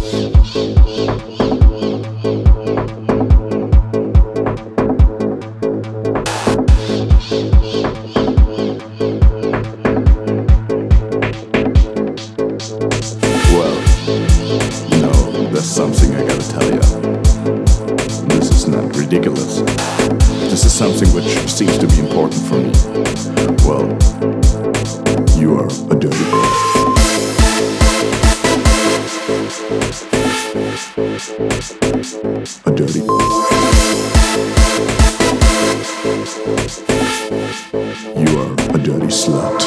Well, there's something I gotta tell ya. This is not ridiculous. This is something which seems to be important for me. Well, you are a dirty girl. A dirty girl. You are a dirty slut.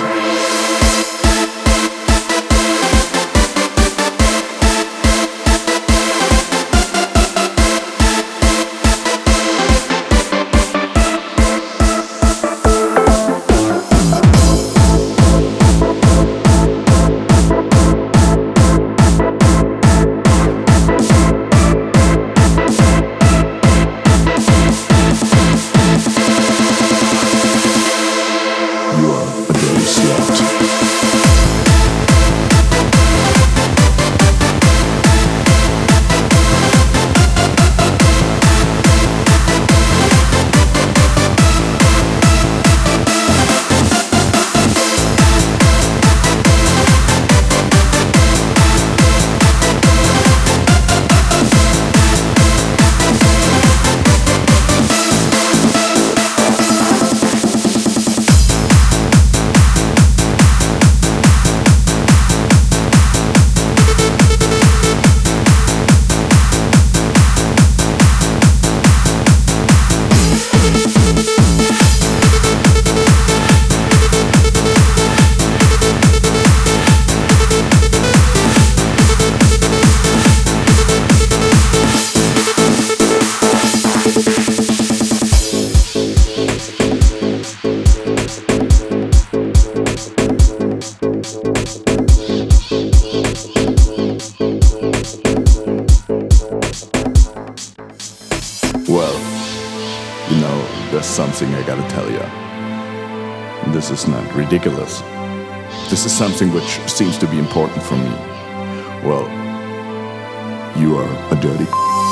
Well, there's something I gotta tell ya. This is not ridiculous. This is something which seems to be important for me. Well, you are a dirty